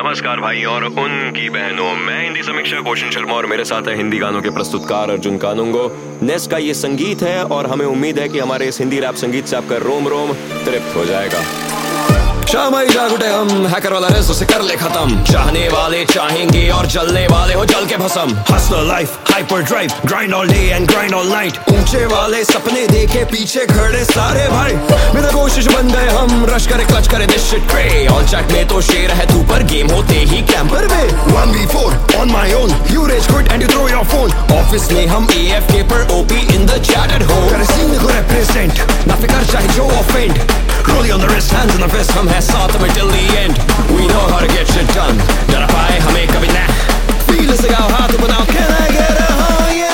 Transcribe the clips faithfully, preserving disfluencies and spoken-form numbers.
नमस्कार भाई और उनकी बहनों, मैं हिंदी समीक्षा कौशन शर्मा और मेरे साथ है हिंदी गानों के प्रस्तुतकार अर्जुन कानूंगो। नेस्ट का ये संगीत है और हमें उम्मीद है कि हमारे इस हिंदी रैप संगीत से आपका रोम रोम तृप्त हो जाएगा। शाम आई जाग उठे हम, हैकर वाला रेस उसे कर ले खत्म। चाहने वाले चाहेंगे और जलने वाले हो जल के भस्म। Hustle life, hyper drive, grind all day and grind all night. ऊंचे वाले सपने देखे पीछे खड़े सारे भाई। मेरा कोशिश बन गए हम, रश करे क्लच करे this shit cray. All chat में तो शेर है तू पर गेम होते ही कैंपर में। One v four on my own, you rage quit and you throw your phone. Office में हम ए एफ के पर OP in the chat at home. करे सीन को रिप्रेजेंट, ना फिकर चाहे जो offend. Rolling on the wrist, hands in the fist, हम हैं साथ में till the end. We know how to get shit done. डर पाए हमें कभी ना। Feel से गाओ हाथ बनाओ, can I get a oh yeah?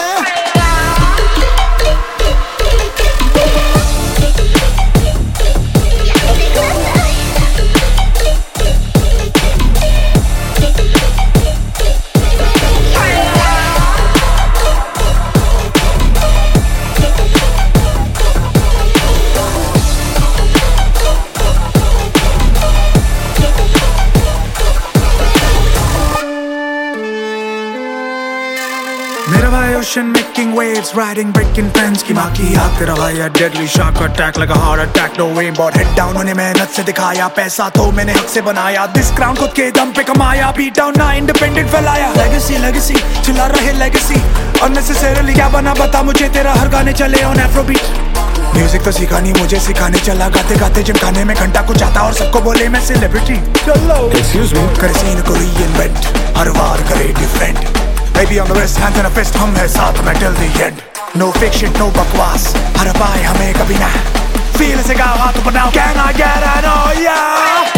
मेरा भाई ocean making waves, riding breaking fence की माँ की आग। तेरा भाई है deadly shark attack like a heart attack, no aim but head down। उन्हें मेहनत से दिखाया, पैसा तो मैंने हक से बनाया। This crown खुद के दम पे कमाया, beat down ना independent फैलाया। Legacy legacy चिल्ला रहे legacy, unnecessarily क्या बना बता मुझे, तेरा हर गाने चले on afrobeat। म्यूजिक तो सीखा नहीं मुझे, सिखाने चला गाते गाते जिम खाने में घंटा कुछ आता और सबको बोले मैं सेलिब्रिटी। चलो Excuse me, करे सीन को reinvent, हर बार करे different। Baby on the wrist, hands in a fist, हम हैं साथ में till the end. No fake shit, no बकवास, हर पाए हमें कभी ना। Feel से गाओ हाथ बनाओ, can I get an oh yeah?